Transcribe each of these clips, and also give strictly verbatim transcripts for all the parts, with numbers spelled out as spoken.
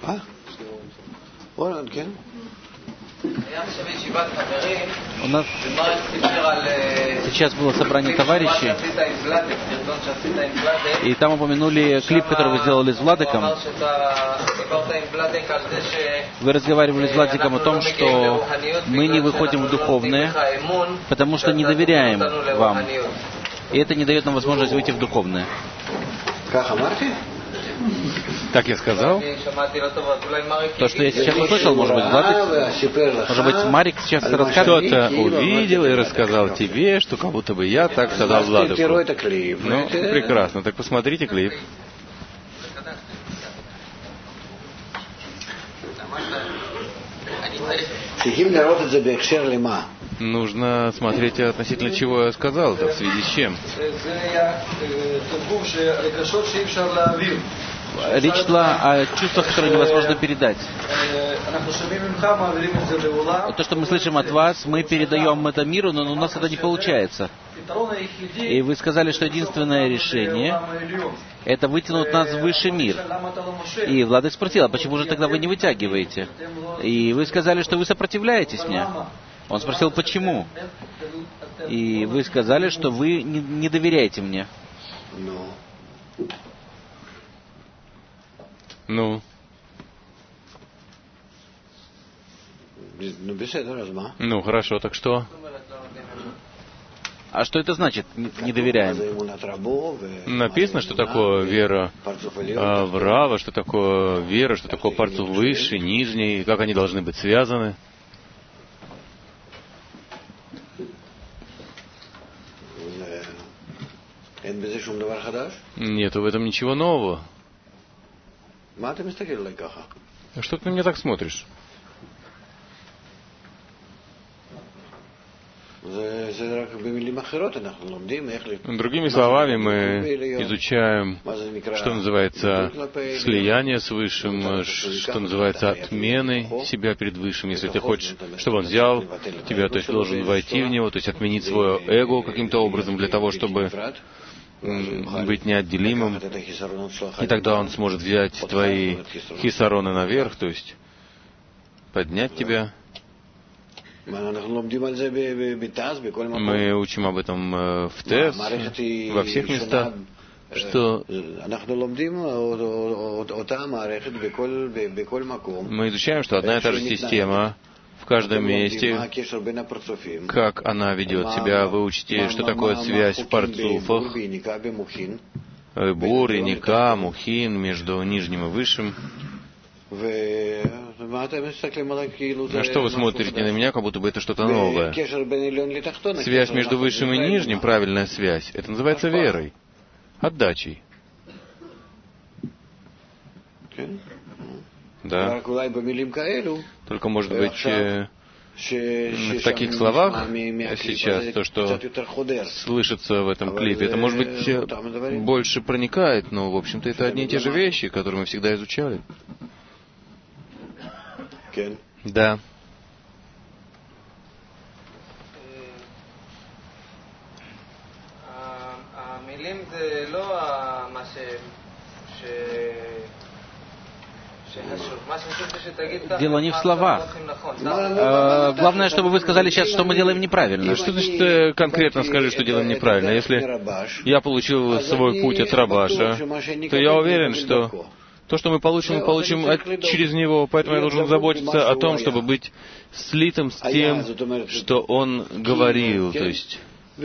У нас сейчас было собрание товарищей, и там упомянули клип, который вы сделали с Владиком. Вы разговаривали с Владиком о том, что мы не выходим в духовное, потому что не доверяем вам. И это не дает нам возможность выйти в духовное. Так я сказал. То, что я сейчас услышал, может быть, Владик, может быть, Марик сейчас расскажет. Кто-то увидел и рассказал тебе, что как будто бы я так сказал Владику. Ну, прекрасно. Так посмотрите клип. Нужно смотреть относительно чего я сказал, да, в связи с чем. Речь шла о чувствах, которые невозможно передать. То, что мы слышим от вас, мы передаем это миру, но у нас это не получается. И вы сказали, что единственное решение — это вытянуть нас в высший мир. И Владик спросил, а почему же тогда вы не вытягиваете? И вы сказали, что вы сопротивляетесь мне. Он спросил, почему? И вы сказали, что вы не, не доверяете мне. Ну. Ну, хорошо, так что? А что это значит, не доверяем? Написано, что такое вера а, в Рава, что такое вера, что такое парцуф высший, нижний, как они должны быть связаны. Нету в этом ничего нового. Что ты на меня так смотришь? Другими словами, мы изучаем, что называется слияние с Высшим, что называется отменой себя перед Высшим. Если ты хочешь, чтобы он взял тебя, то есть должен войти в него, то есть отменить свое эго каким-то образом для того, чтобы быть неотделимым, и тогда он сможет взять твои хисароны наверх, то есть поднять тебя. Мы учим об этом в ТЭС, во всех местах, что мы изучаем, что одна и та же система в каждом месте, как она ведет себя. Вы учите, что такое связь в парцуфах, бур, ника, мухин, между нижним и высшим. На что вы смотрите на меня, как будто бы это что-то новое? Связь между высшим и нижним, правильная связь, это называется верой, отдачей. Да. Только, может быть, в таких словах сейчас, то, что слышится в этом клипе, это, может быть, больше проникает, но, в общем-то, это одни и те же вещи, которые мы всегда изучали. Да. Дело не в словах. Э, главное, чтобы вы сказали сейчас, что мы делаем неправильно. Что значит конкретно скажи, что делаем неправильно? Если я получил свой путь от Рабаша, то я уверен, что то, что мы получим, мы получим от, через него. Поэтому я должен заботиться о том, чтобы быть слитым с тем, что он говорил, то есть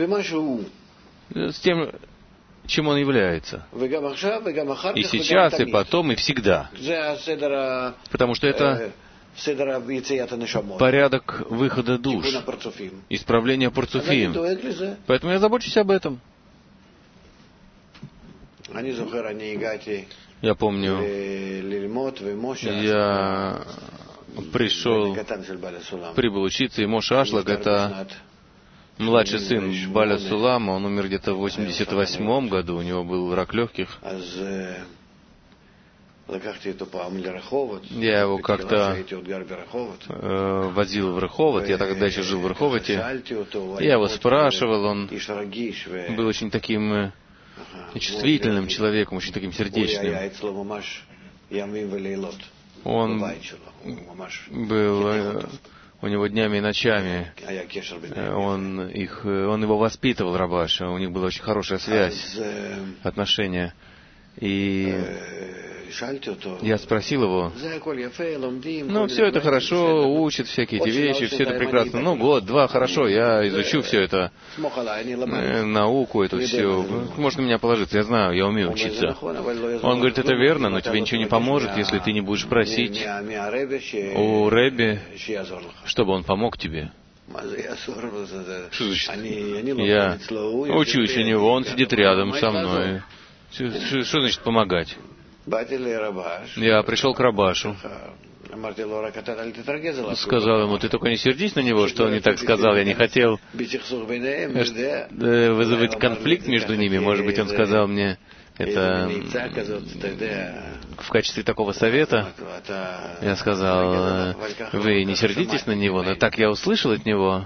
с тем, чем он является. И сейчас, и потом, и всегда. Потому что это порядок выхода душ, исправления парцуфим. Поэтому я забочусь об этом. Я помню, я пришел, прибыл учиться, и Моше Ашлаг, это младший сын Баля Сулама, он умер где-то в восемьдесят восьмом году, у него был рак легких. Я его как-то э, возил в Реховот, я тогда еще жил в Реховоте. Я его спрашивал, он был очень таким э, чувствительным человеком, очень таким сердечным. Он был, у него днями и ночами, он, их, он его воспитывал, Рабаша, у них была очень хорошая связь, отношения. И я спросил его, ну, все это хорошо, учат всякие эти вещи, все это прекрасно. Ну, год, два, хорошо, я изучу все это, э, науку эту всю. Можно на меня положиться, я знаю, я умею учиться. Он говорит, это верно, но тебе ничего не поможет, если ты не будешь просить у Ребби, чтобы он помог тебе. Что значит? Я учусь у него, он сидит рядом со мной. Что, что значит помогать? Я пришел к Рабашу, сказал ему, ты только не сердись на него, что он не так сказал, я не хотел вызывать конфликт между ними. Может быть, он сказал мне это в качестве такого совета. Я сказал, вы не сердитесь на него, но так я услышал от него.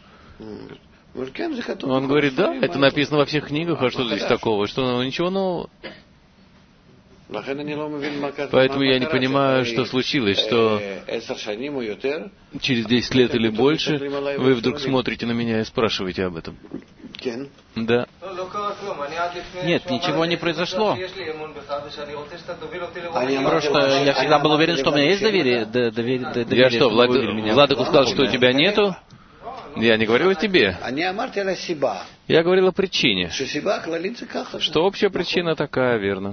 Он говорит, да, это написано во всех книгах, а что здесь такого? Что, ничего нового. Поэтому я не понимаю, что случилось, что через десять лет или больше вы вдруг смотрите на меня и спрашиваете об этом. Да. Нет, ничего не произошло. Просто я всегда был уверен, что у меня есть доверие. доверие, доверие я что, Влад... Владыку сказал, что у тебя нету? Я не говорил о тебе. Я говорил о причине. Что общая причина такая, верно.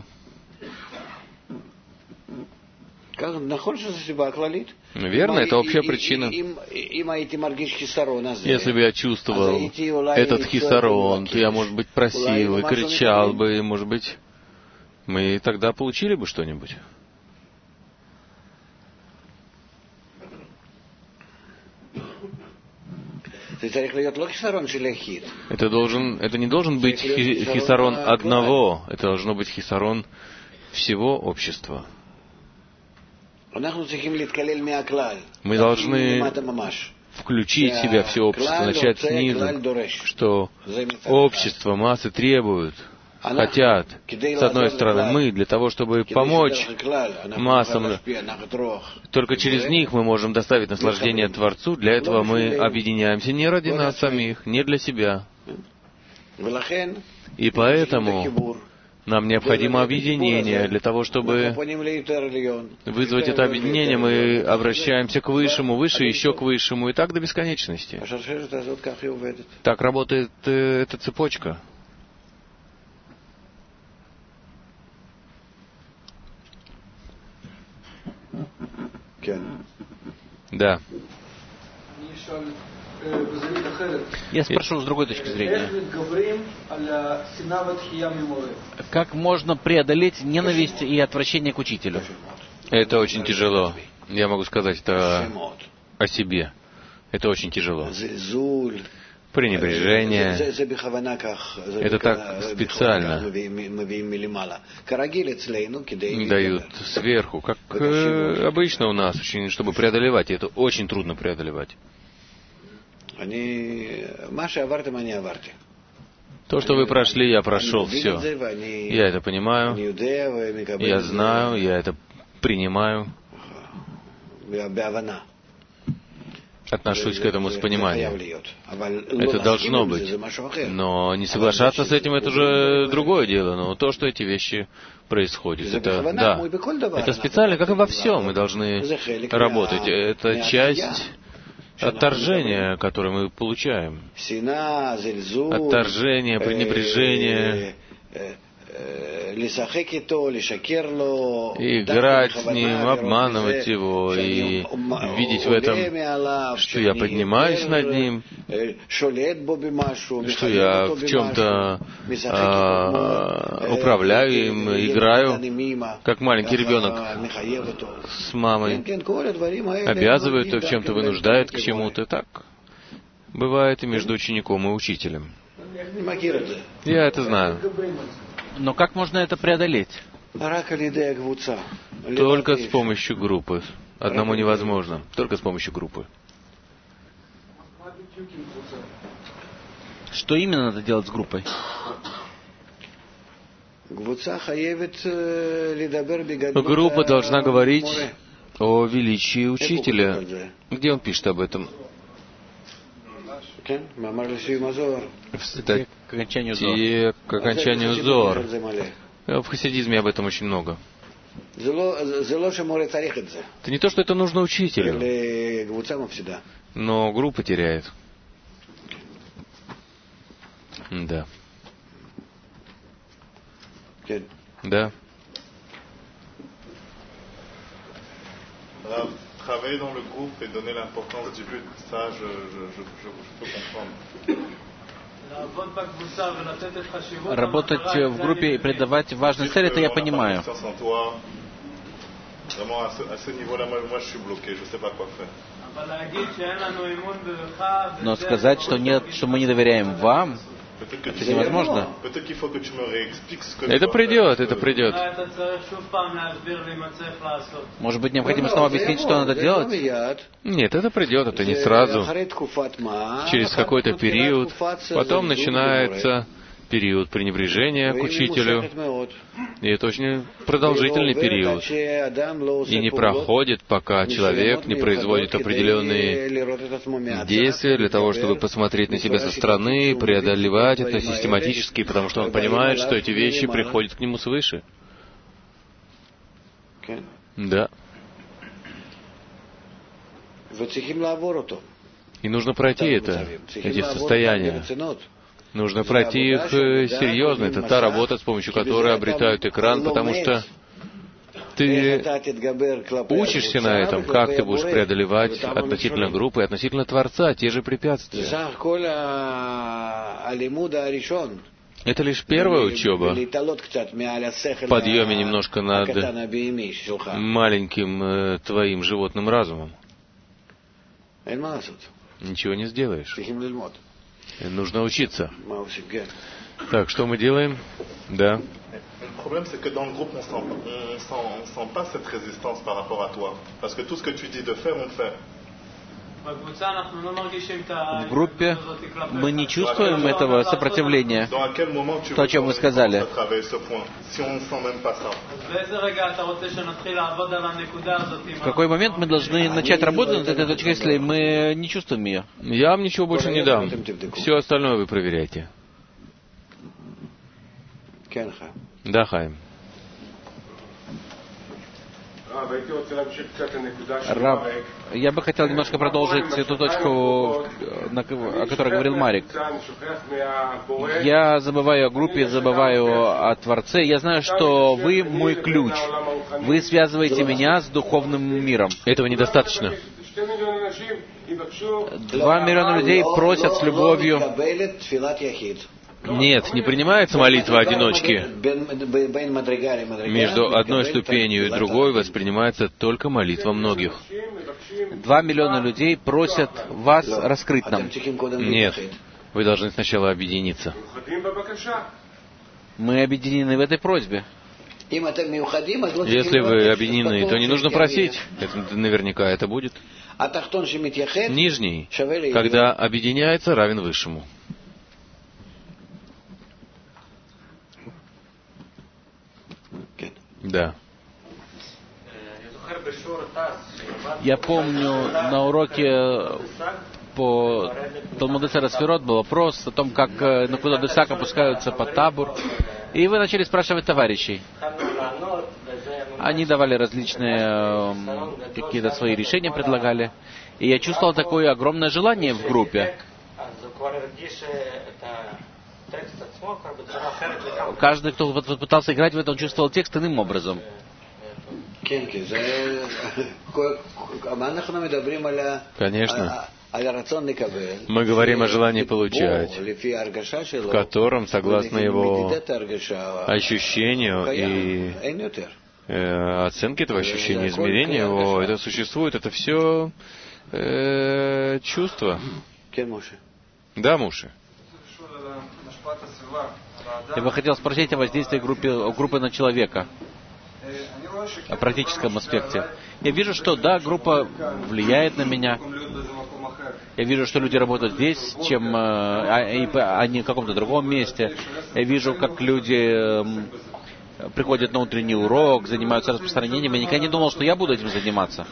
Верно, это общая причина. Если бы я чувствовал этот хисарон, то я, может быть, просил и кричал бы, и, может быть, мы тогда получили бы что-нибудь. Это, должен, это не должен быть хисарон одного, это должно быть хисарон всего общества. Мы должны включить в себя все общество, начать снизу, что общество, массы требуют, хотят. С одной стороны, мы для того, чтобы помочь массам, только через них мы можем доставить наслаждение Творцу. Для этого мы объединяемся не ради нас самих, не для себя. И поэтому нам необходимо объединение. Для того, чтобы вызвать это объединение, мы обращаемся к Высшему, выше еще к Высшему, и так до бесконечности. Так работает э, эта цепочка. Да. Я спрошу с другой точки зрения. Как можно преодолеть ненависть и отвращение к учителю? Это очень тяжело. Я могу сказать это о себе. Это очень тяжело. Пренебрежение. Это так специально дают сверху, как э, обычно у нас, очень, чтобы преодолевать. И это очень трудно преодолевать. То, что вы прошли, я прошел, все. Я это понимаю, я знаю, я это принимаю. Отношусь к этому с пониманием. Это должно быть. Но не соглашаться с этим — это уже другое дело. Но то, что эти вещи происходят, это, да, это специально, как и во всем, мы должны работать. Это часть отторжения, которое мы получаем. Отторжение, пренебрежение, играть с ним, обманывать его и видеть в этом, что я поднимаюсь над ним, что я в чем-то а, управляю им, играю, как маленький ребенок с мамой, обязывает, в чем-то вынуждает к чему-то. Так бывает и между учеником и учителем. Я это знаю. Но как можно это преодолеть? Только с помощью группы. Одному невозможно. Только с помощью группы. Что именно надо делать с группой? Группа должна говорить о величии учителя. Где он пишет об этом? Это к окончанию Зор. те, к окончанию Зор. В хасидизме об этом очень много. Это не то, что это нужно учителю, но группа теряет. Да. Да. Travailler dans le groupe et donner l'importance du but, ça, je, je, je, je, je peux comprendre. Работать в группе и придавать важность цели, это я понимаю. Но сказать, что нет, что мы не доверяем вам, это невозможно. Это придет, это придет. Может быть, необходимо снова объяснить, что надо делать? Нет, это придет, это не сразу. Через какой-то период. Потом начинается период пренебрежения к учителю. И это очень продолжительный период. И не проходит, пока человек не производит определенные действия для того, чтобы посмотреть на себя со стороны, преодолевать это систематически, потому что он понимает, что эти вещи приходят к нему свыше. Да. И нужно пройти это, эти состояния. Нужно пройти их серьезно. Это та работа, с помощью которой обретают экран, потому что ты учишься на этом, как ты будешь преодолевать относительно группы, относительно Творца, те же препятствия. Это лишь первая учеба в подъеме немножко над маленьким э, твоим животным разумом. Ничего не сделаешь. Нужно учиться. Так, что мы делаем? Да. Проблème, c'est que dans le groupe, on sent, on sent, on sent pas cette résistance par rapport à toi. Parce que tout ce que tu dis de faire, on le fait. В группе мы не чувствуем этого сопротивления, то, о чем вы сказали. В какой момент мы должны начать работать над этой точкой, если мы не чувствуем ее? Я вам ничего больше не дам. Все остальное вы проверяйте. Да, Хайм. Раб, я бы хотел немножко продолжить эту точку, на, о которой говорил Марик. Я забываю о группе, забываю о Творце. Я знаю, что вы мой ключ. Вы связываете меня с духовным миром. Этого недостаточно. Два миллиона людей просят с любовью. Нет, не принимается молитва одиночки. Между одной ступенью и другой воспринимается только молитва многих. Два миллиона людей просят вас раскрыть нам. Нет, вы должны сначала объединиться. Мы объединены в этой просьбе. Если вы объединены, то не нужно просить. Это наверняка это будет. Нижний, когда объединяется, равен высшему. Да. Я помню, на уроке по Талмуд Эцер Сферот был вопрос о том, как на куда Десак опускаются по табур. И вы начали спрашивать товарищей. Они давали различные какие-то свои решения, предлагали. И я чувствовал такое огромное желание в группе. Каждый, кто пытался играть в это, он чувствовал текст иным образом. Конечно. Мы говорим о желании получать, в котором, согласно его ощущению и э, оценке этого ощущения, измерения его, это существует, это все э, чувство. Да, Муши. Я бы хотел спросить о воздействии группы, группы на человека, о практическом аспекте. Я вижу, что да, группа влияет на меня. Я вижу, что люди работают здесь, чем а, а не в каком-то другом месте. Я вижу, как люди приходят на утренний урок, занимаются распространением. Я никогда не думал, что я буду этим заниматься.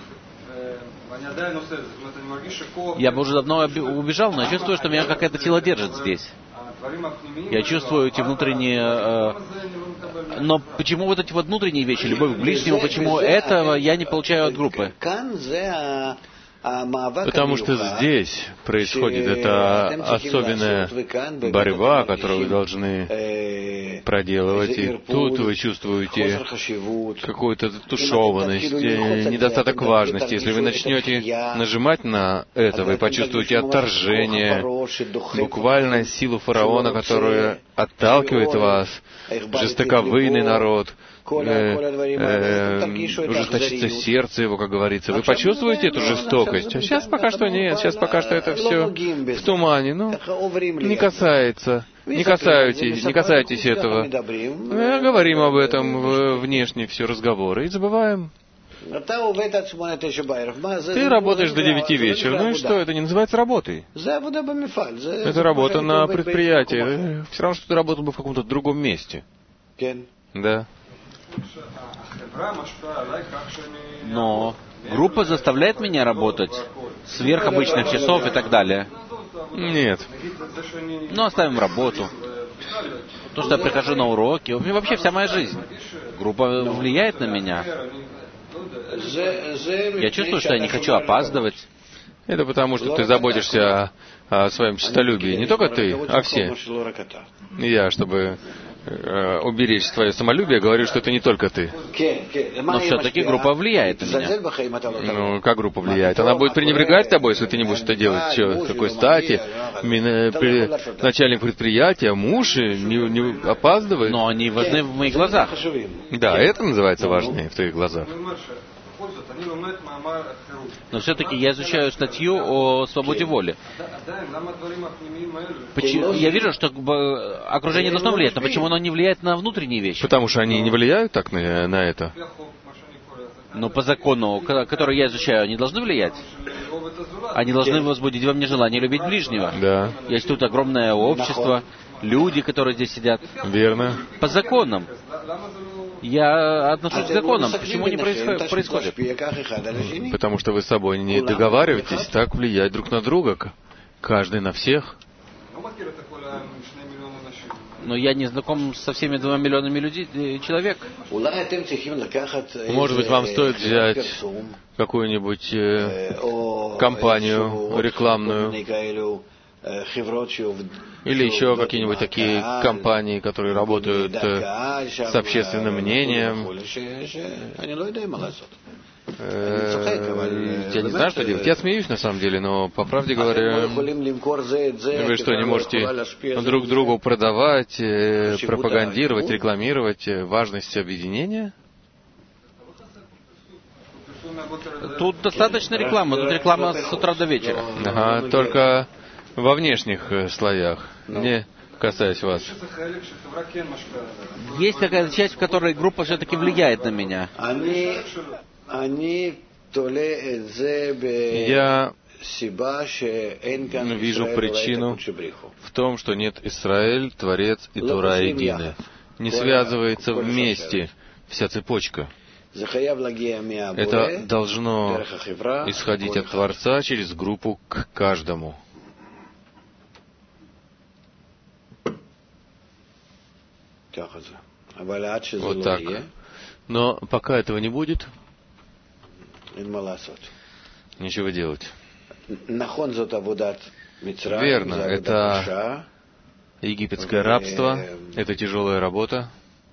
Я бы уже давно убежал, но я чувствую, что меня какая-то сила держит здесь. Я чувствую эти внутренние... Э, но почему вот эти вот внутренние вещи, любовь к ближнему, почему этого я не получаю от группы? Потому что здесь происходит эта особенная борьба, которую вы должны проделывать, и тут вы чувствуете какую-то тушеванность, недостаток важности. Если вы начнете нажимать на это, вы почувствуете отторжение, буквально силу фараона, которая отталкивает вас, жестоковыйный народ, Э, э, ужесточится сердце его, как говорится. Вы почувствуете эту жестокость? А сейчас пока что нет, сейчас пока что это все в тумане. Ну, не касается, не касаетесь, не касаетесь этого. Мы говорим об этом внешне, все разговоры, и забываем. Ты работаешь до девяти вечера. Ну и что? Это не называется работой. Это работа на предприятии. Все равно, что ты работал бы в каком-то другом месте. Да. Но группа заставляет меня работать сверх обычных часов и так далее. Нет. Ну, оставим работу. То, что я прихожу на уроки, вообще вся моя жизнь. Группа влияет на меня. Я чувствую, что я не хочу опаздывать. Это потому, что ты заботишься о, о своем честолюбии. Не только ты, а все. Я, чтобы э, уберечь свое самолюбие, говорю, что это не только ты. Но все-таки группа влияет на меня. Ну, как группа влияет? Она будет пренебрегать тобой, если ты не будешь это делать. Что, какой стати? При, начальник предприятия, муж, не, не опаздывает. Но они важны в моих глазах. Да, это называется важны в твоих глазах. Но все-таки я изучаю статью о свободе воли. Почему? Я вижу, что окружение должно влиять, но почему оно не влияет на внутренние вещи? Потому что они не влияют так на, на это. Но по закону, который я изучаю, они должны влиять? Они должны возбудить во мне желание любить ближнего. Да. Есть тут огромное общество, люди, которые здесь сидят. Верно. По законам. Я отношусь к законам. Почему не происходит? Потому что вы с собой не договариваетесь так влиять друг на друга. Каждый на всех. Но я не знаком со всеми двумя миллионами людей, человек. Может быть, вам стоит взять какую-нибудь э, компанию рекламную, или еще какие-нибудь такие компании, которые работают э, с общественным мнением. Э, я не знаю, что делать. Я смеюсь, на самом деле, но, по правде говоря, вы что, не можете друг другу продавать, э, пропагандировать, рекламировать важность объединения? Тут достаточно рекламы. Тут реклама с утра до вечера. Ага, только во внешних слоях, не касаясь вас. Есть такая часть, в которой группа все-таки влияет на меня. Я вижу причину в том, что нет Исраэль, Творец и Тора едины. Не связывается вместе вся цепочка. Это должно исходить от Творца через группу к каждому. Вот так. Но пока этого не будет, нечего делать. Верно, это египетское рабство, это тяжелая работа.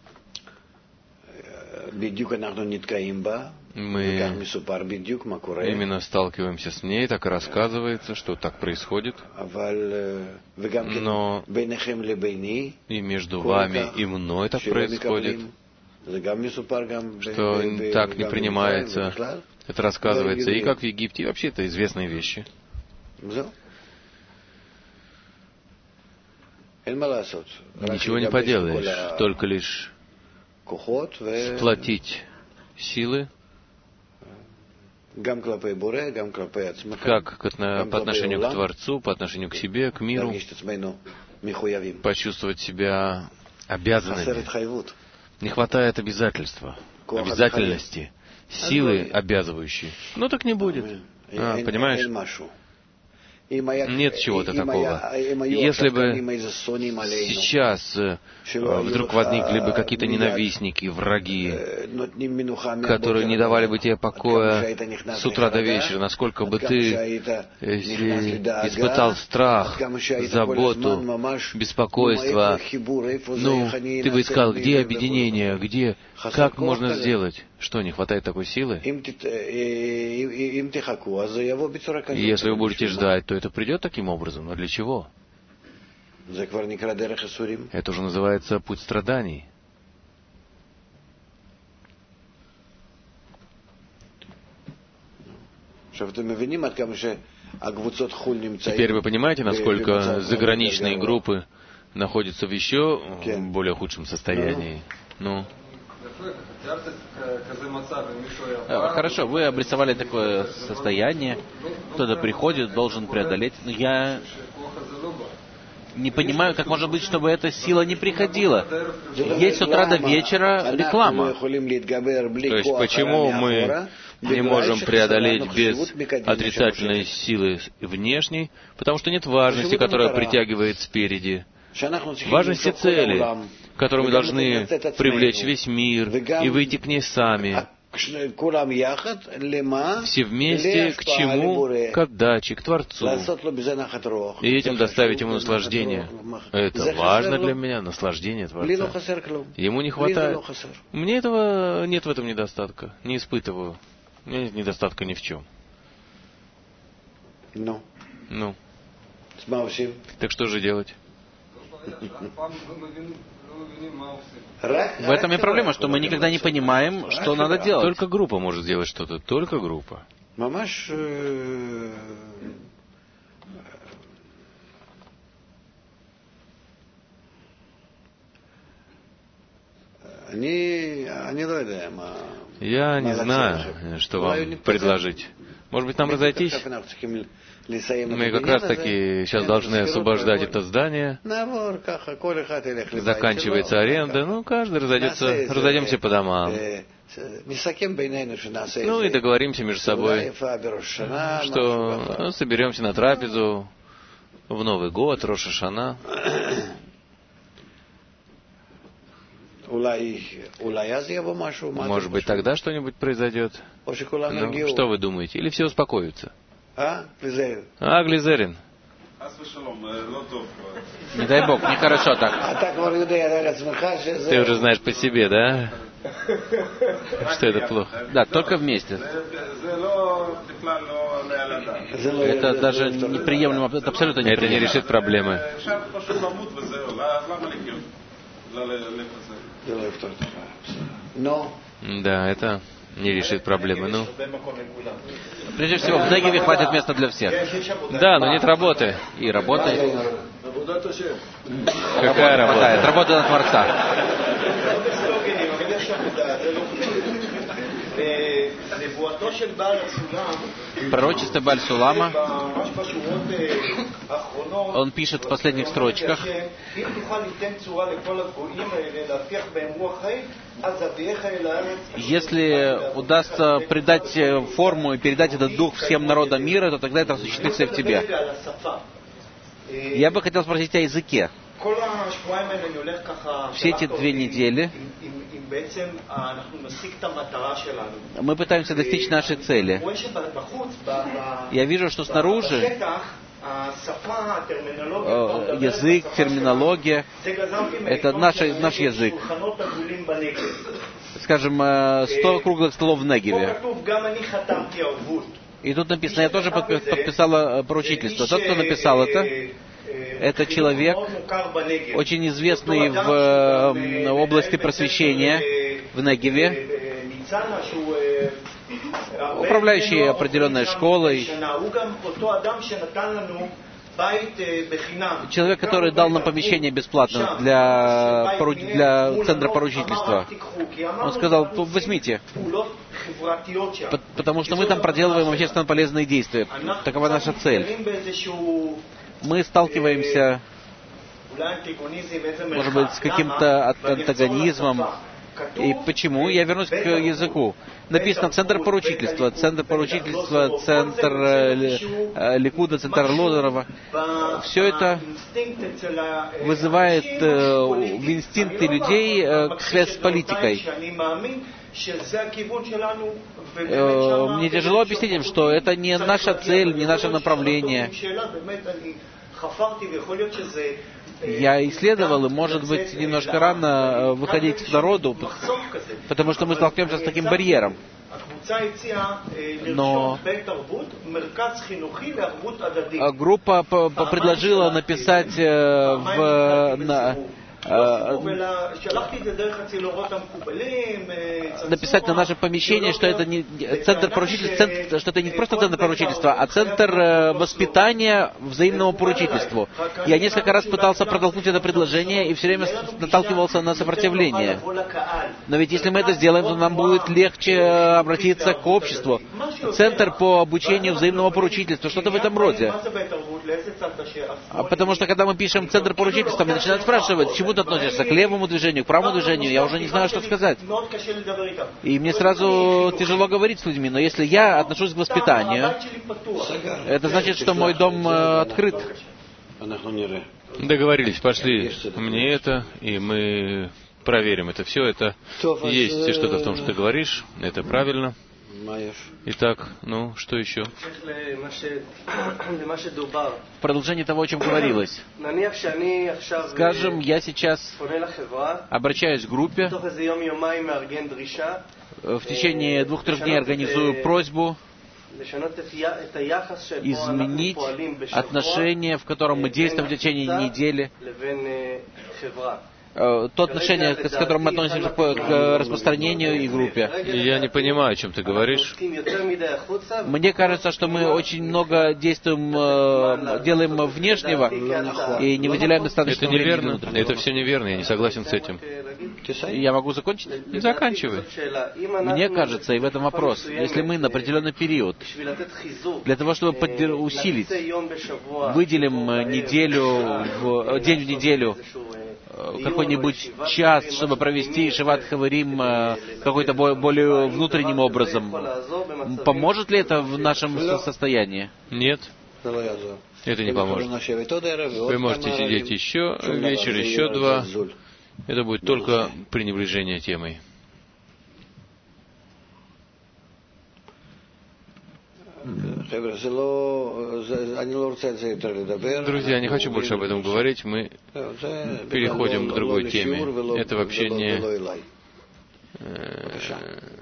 Мы именно сталкиваемся с ней, так и рассказывается, что так происходит. Но и между вами и мной так происходит, что так не принимается. Это рассказывается и как в Египте, и вообще это известные вещи. Ничего не поделаешь, только лишь сплотить силы, как по отношению к Творцу, по отношению к себе, к миру, почувствовать себя обязанными. Не хватает обязательства, обязательности, силы обязывающей. Ну так не будет. А, понимаешь? Нет чего-то такого. Если бы сейчас вдруг возникли бы какие-то ненавистники, враги, которые не давали бы тебе покоя с утра до вечера, насколько бы ты испытал страх, заботу, беспокойство, ну, ты бы искал, где объединение, где, как можно сделать? Что, не хватает такой силы? Если вы будете ждать, то это придет таким образом. Но для чего? Это уже называется путь страданий. Теперь вы понимаете, насколько заграничные группы находятся в еще более худшем состоянии? Ну... Хорошо, вы обрисовали такое состояние, кто-то приходит, должен преодолеть. Но я не понимаю, как может быть, чтобы эта сила не приходила. Есть с утра до вечера реклама. То есть почему мы не можем преодолеть без отрицательной силы внешней? Потому что нет важности, которая притягивает спереди. Важности цели, которую мы должны привлечь весь мир и выйти к ней сами. Все вместе к чему? К отдаче, к Творцу. И этим доставить ему наслаждение. Это важно для меня, наслаждение Творца. Ему не хватает. Мне этого нет в этом недостатка. Не испытываю. У меня нет недостатка ни в чем. Ну. Ну. Так что же делать? В этом и проблема, что мы никогда не понимаем, что надо делать. Только группа может сделать что-то, только группа. Я не знаю, что вам предложить. Может быть, нам разойтись? Мы как раз таки сейчас должны освобождать это здание. Заканчивается аренда. Ну, каждый разойдется, разойдемся по домам. Ну и договоримся между собой, что соберемся на трапезу в Новый год, Рош ха-Шана. Может быть, тогда что-нибудь произойдет? Ну, что вы думаете? Или все успокоятся? А, Глизерин. Не дай Бог, нехорошо так. Ты уже знаешь по себе, да? Что это плохо? Да, только вместе. Это даже неприемлемо, это абсолютно неприемлемо. Это не решит проблемы. Да, это не решит проблемы, ну. Прежде всего, в Негеве хватит места для всех. Да, но нет работы. И работы. Какая работа? Работа на Творца. Пророчество Бааль Сулама, он пишет в последних строчках: если удастся придать форму и передать этот дух всем народам мира, то тогда это осуществится и в тебе. Я бы хотел спросить о языке. Все эти две недели мы пытаемся достичь нашей цели. Я вижу, что снаружи язык, терминология — это наш, наш язык. Скажем, сто круглых столов в Негеве. И тут написано, я тоже подписала поручительство. Тот, кто написал это, это человек, очень известный в области просвещения в Негеве, управляющий определенной школой, человек, который дал нам помещение бесплатно для, для центра поручительства. Он сказал: возьмите, потому что мы там проделываем общественно полезные действия. Такова наша цель. Мы сталкиваемся, может быть, с каким-то антагонизмом, И почему? Я вернусь к языку. Написано «Центр поручительства», «Центр поручительства», «Центр э, Ликуда», «Центр Лозерова». Все это вызывает э, в инстинкте людей э, связь с политикой. Э, мне тяжело объяснить им, что это не наша цель, не наше направление. Я исследовал, и, может быть, немножко рано выходить к народу, потому что мы столкнемся с таким барьером. Но группа предложила написать в... На, написать на наше помещение, что это не центр поручительства, центр, что это не просто центр поручительства, а центр воспитания взаимному поручительству. Я несколько раз пытался протолкнуть это предложение и все время наталкивался на сопротивление. Но ведь если мы это сделаем, то нам будет легче обратиться к обществу. Центр по обучению взаимного поручительства, что-то в этом роде. Потому что когда мы пишем центр поручительства, мы начинаем спрашивать, к чему ты относишься, к левому движению, к правому движению, я уже не знаю, что сказать. И мне сразу тяжело говорить с людьми, но если я отношусь к воспитанию, это значит, что мой дом э, открыт. Договорились, пошли мне это, и мы проверим это все. Это есть что-то в том, что ты говоришь, это правильно. Итак, ну, что еще? В продолжении того, о чем говорилось. Скажем, я сейчас обращаюсь к группе, в течение двух-трех дней организую просьбу изменить отношение, в котором мы действуем в течение недели, то отношение, с которым мы относимся к распространению и группе. Я не понимаю, о чем ты говоришь. Мне кажется, что мы очень много действуем, делаем внешнего и не выделяем достаточно времени. Это неверно. Это все неверно, я не согласен с этим. Я могу закончить? Не заканчивай. Мне кажется, и в этом вопрос, если мы на определенный период, для того, чтобы усилить, выделим неделю, в, день в неделю, какой-нибудь час, чтобы провести Шиват Хаварим какой-то более внутренним образом. Поможет ли это в нашем состоянии? Нет. Это не поможет. Вы можете сидеть еще вечер, еще два. Это будет только пренебрежение темой. Друзья, я не хочу больше об этом говорить. Мы переходим к другой теме. Это вообще не